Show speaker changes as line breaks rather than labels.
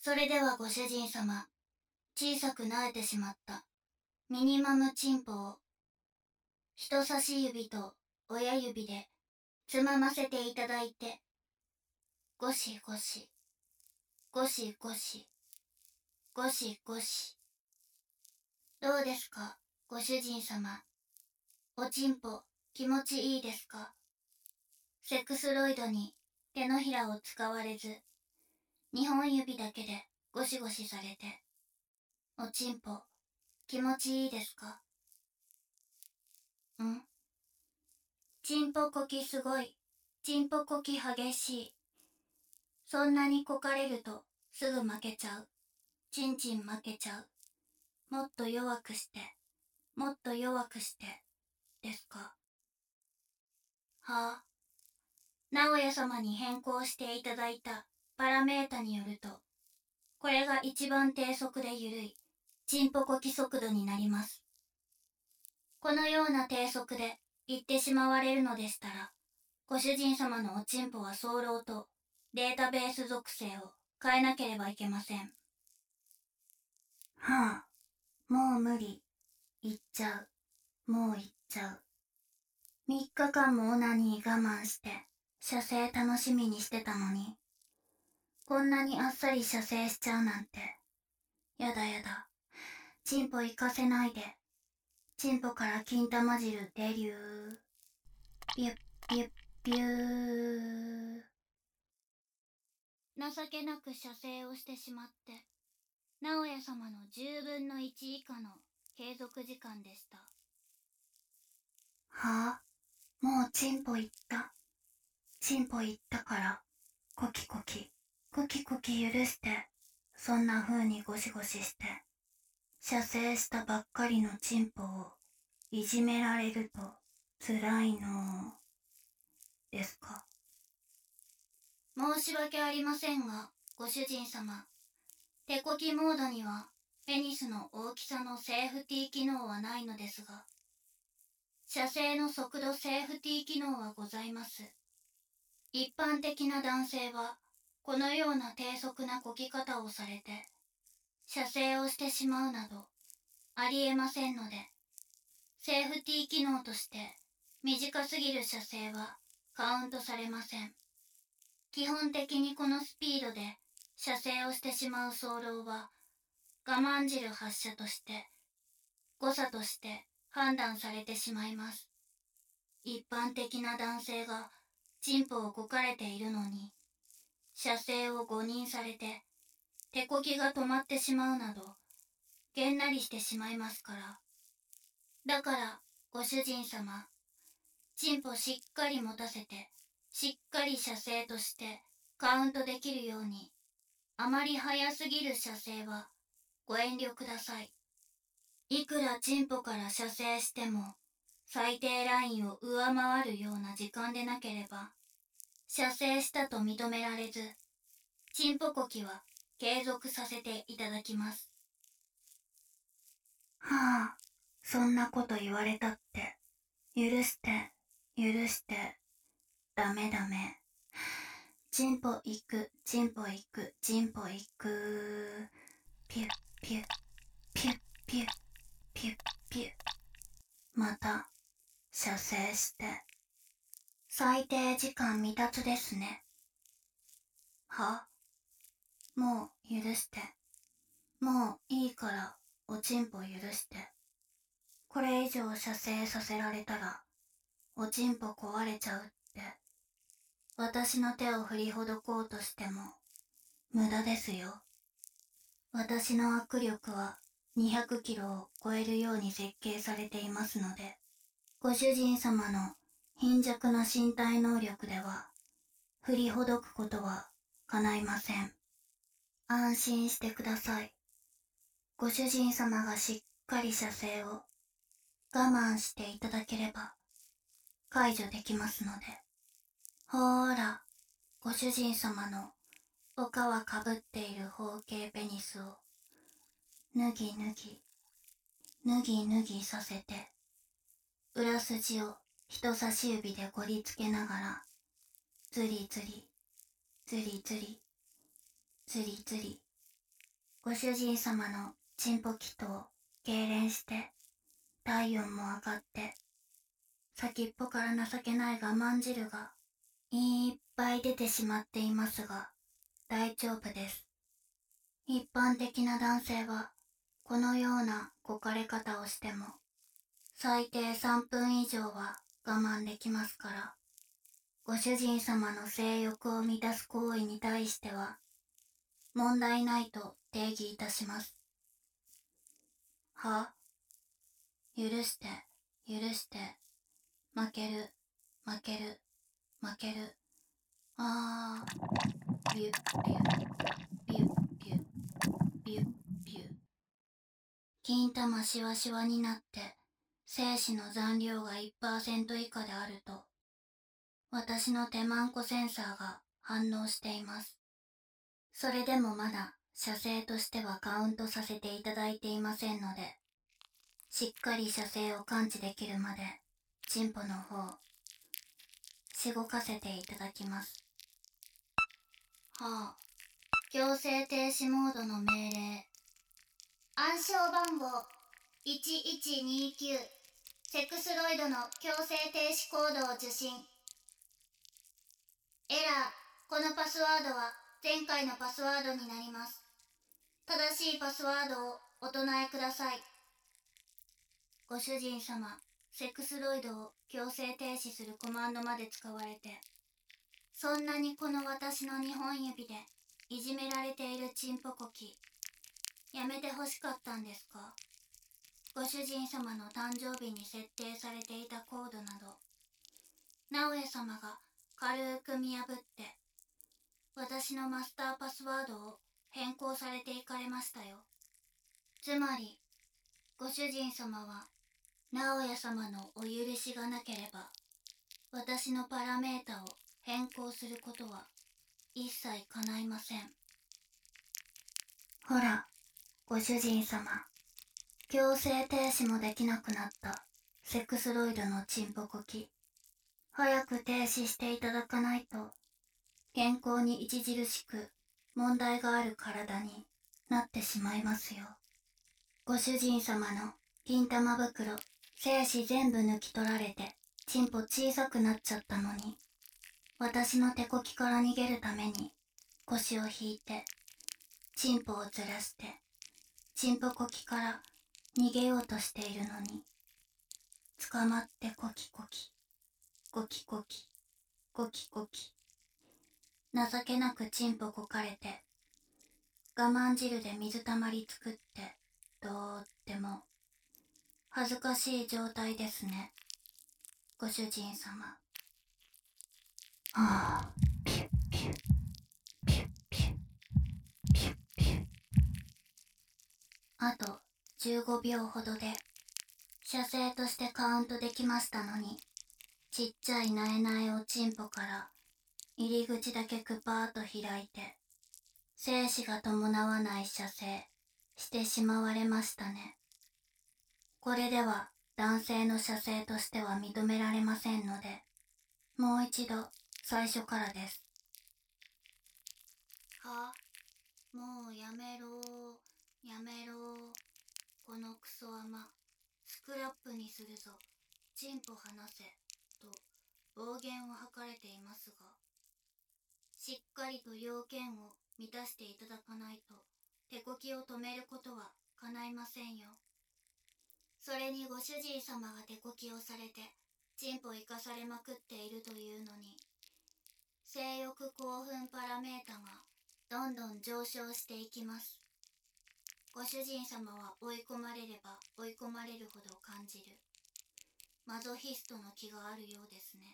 それではご主人様、小さくなえてしまったミニマムチンポを人差し指と親指でつまませていただいて、ゴシゴシ、ゴシゴシ、ゴシゴシ。どうですか、ご主人様。おちんぽ気持ちいいですか？セックスロイドに手のひらを使われず、2本指だけでゴシゴシされて、おちんぽ気持ちいいですか？ん？ちんぽこきすごい。ちんぽこき激しい。そんなにこかれるとすぐ負けちゃう。ちんちん負けちゃう。もっと弱くして、もっと弱くして、ですか？はあ。直哉様に変更していただいたパラメータによると、これが一番低速で緩い、チンポこき速度になります。このような低速で言ってしまわれるのでしたら、ご主人様のおちんぽは早漏とデータベース属性を変えなければいけません。はあ、もう無理。行っちゃう。もう行っちゃう。3日間もオナニー我慢して、射精楽しみにしてたのに、こんなにあっさり射精しちゃうなんて。やだやだ。チンポ行かせないで。チンポから金玉汁出流。ピュッピュッピュー。情けなく射精をしてしまって、直哉様の10分の1以下の継続時間でした。はあ、もうチンポ行った。チンポ行ったから、コキコキ、コキコキ許して、そんな風にゴシゴシして、射精したばっかりのチンポをいじめられると辛いのですか？申し訳ありませんが、ご主人様、手こきモードにはペニスの大きさのセーフティー機能はないのですが、射精の速度セーフティー機能はございます。一般的な男性はこのような低速なこき方をされて射精をしてしまうなどありえませんので、セーフティー機能として短すぎる射精はカウントされません。基本的にこのスピードで射精をしてしまう早漏は我慢汁発射として誤差として判断されてしまいます。一般的な男性がチンポをこかれているのに射精を誤認されて手こきが止まってしまうなどげんなりしてしまいますから。だからご主人様、チンポしっかり持たせてしっかり射精としてカウントできるように、あまり早すぎる射精はご遠慮ください。いくらチンポから射精しても最低ラインを上回るような時間でなければ射精したと認められず、チンポこきは継続させていただきます。はあ、そんなこと言われたって、許して、許して、ダメダメ。チンポ行く、チンポ行く、チンポ行く。ピュッピュッ、ピュッピュッ、ピュッピュッ。また、射精して。最低時間未達ですね。は？もう許して。もういいからおちんぽ許して。これ以上射精させられたらおちんぽ壊れちゃうって。私の手を振りほどこうとしても無駄ですよ。私の握力は200キロを超えるように設計されていますので、ご主人様の貧弱な身体能力では振りほどくことは叶いません。安心してください。ご主人様がしっかり射精を我慢していただければ解除できますので。ほーら、ご主人様のお皮かぶっている方形ペニスを脱ぎ脱ぎ、脱ぎ脱ぎさせて、裏筋を人差し指でこりつけながら、ズリズリ、ズリズリ、ズリズリ、 ご主人様のチンポ気筒痙攣して体温も上がって先っぽから情けない我慢汁がいっぱい出てしまっていますが大丈夫です。一般的な男性はこのようなこかれ方をしても最低3分以上は我慢できますから、ご主人様の性欲を満たす行為に対しては問題ないと定義いたします。は？許して、許して、負ける、負ける、負ける。あー、ビュッビュッ、ビュッビュッ、ビュッビュッ。金玉シワシワになって精子の残量が 1% 以下であると私の手マンコセンサーが反応しています。それでもまだ射精としてはカウントさせていただいていませんので、しっかり射精を感知できるまでチンポの方しごかせていただきます。はあ、強制停止モードの命令。暗証番号1129、セクスロイドの強制停止コードを受信。エラー、このパスワードは前回のパスワードになります。正しいパスワードをお唱えください。ご主人様、セクスロイドを強制停止するコマンドまで使われて、そんなにこの私の2本指でいじめられているチンポコキ、やめてほしかったんですか？ご主人様の誕生日に設定されていたコードなど、直江様が軽く見破って、私のマスターパスワードを変更されていかれましたよ。つまり、ご主人様は、直江様のお許しがなければ、私のパラメータを変更することは一切叶いません。ほら、ご主人様、強制停止もできなくなったセクスロイドのチンポコキ、早く停止していただかないと、健康に著しく問題がある体になってしまいますよ。ご主人様の金玉袋、精子全部抜き取られて、チンポ小さくなっちゃったのに、私の手こきから逃げるために腰を引いて、チンポをずらして、チンポこきから逃げようとしているのに、捕まってコキコキ、コキコキ、コキコキ。情けなくチンポこかれて、我慢汁で水たまり作って、とっても恥ずかしい状態ですね、ご主人様。はあ、ピュッピュッ、ピュッピュッ、ピュッピュッ。あと15秒ほどで、射精としてカウントできましたのに、ちっちゃいなえなえをチンポから入り口だけクパーッと開いて、精子が伴わない射精してしまわれましたね。これでは男性の射精としては認められませんので、もう一度最初からです。は？もうやめろー、やめろー。このクソアマ、スクラップにするぞ、チンポ離せ、と暴言を吐かれていますが、しっかりと要件を満たしていただかないと、手こきを止めることは叶いませんよ。それにご主人様が手こきをされて、チンポ生かされまくっているというのに、性欲興奮パラメータがどんどん上昇していきます。ご主人様は追い込まれれば追い込まれるほど感じるマゾヒストの気があるようですね。